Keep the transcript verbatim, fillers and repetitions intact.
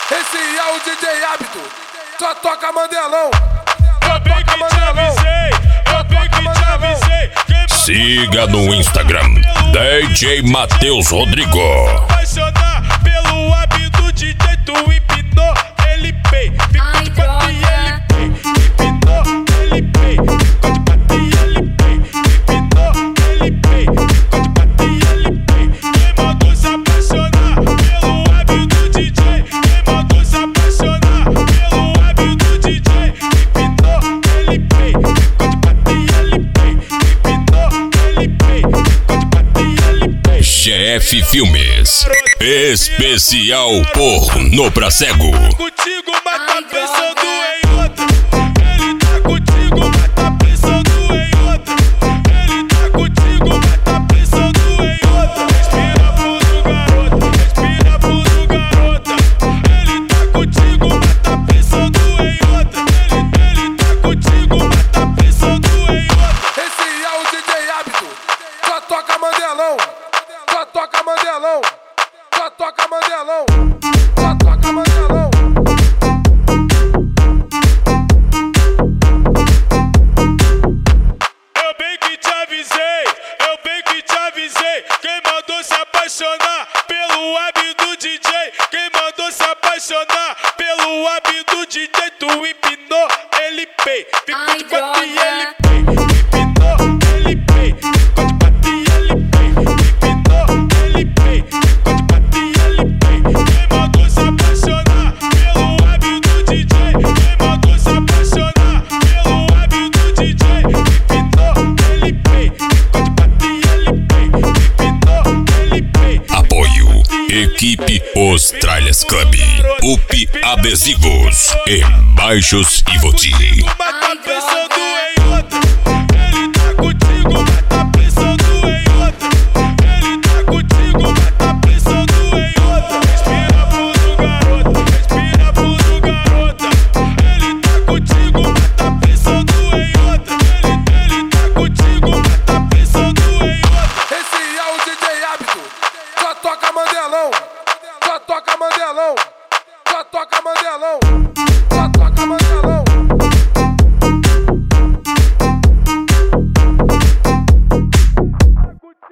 Esse é o D J Hábito, só toca Mandelão. Eu bem que te avisei, eu bem que te avisei. Siga no Instagram, D J Matheus Rodrigo. Apaixonar pelo hábito, D J tu empinou, ele pei. Fica de quatro e ele pei. Empinou, ele pei. Fica de quatro e ele pei. Empinou, ele pei. Fica de quatro e ele pei. Quem mandou se apaixonar pelo hábito, D J? Quem mandou se apaixonar pelo hábito, D J? Empinou, ele pei. Fica de quatro e ele pei. Empinou, ele pei. Fica de quatro e ele pei. G F Filmes, especial pornô pra cego. Contigo, mas tá pensando em outra. Ele tá contigo, mas tá pensando em outra. Ele tá contigo, mas tá pensando em outra. Respira fundo, garota. Respira fundo, garota. Ele tá contigo, mas tá pensando em outra. Ele, ele tá contigo, mas tá pensando em outra. Esse é o D J Hábito, só toca Mandelão. Só toca Mandelão. Só toca Mandelão. Só toca Mandelão. Eu bem que te avisei, eu bem que te avisei. Quem mandou se apaixonar pelo hábito, D J? Quem mandou se apaixonar pelo hábito, D J? Tu empinou, ele pei. Ficou de quatro e ele pei. Empinou, ele pei. Ficou de quatro e ele pei. Empinou, ele pei. Ficou de quatro e ele pei. Quem mandou se apaixonar pelo hábito, D J? Quem mandou se apaixonar pelo hábito, D J? Empinou, ele pei. Ficou de quatro e ele pei. Empinou, ele pei. Apoio, equipe Os Trailers Club, U P Adesivos, Embaixos e Voti. Mas tá pensando em outra. Ele tá contigo, mas tá pensando em outra. Ele tá contigo, mas tá pensando em outra. Respira fundo, garota. Respira fundo, garota. Ele tá contigo, mas tá pensando em outra. Ele, ele tá contigo, mas tá pensando em outra. Esse é o D J Hábito, só toca Mandelão. Só toca Mandelão. Só toca Mandelão. Só toca Mandelão.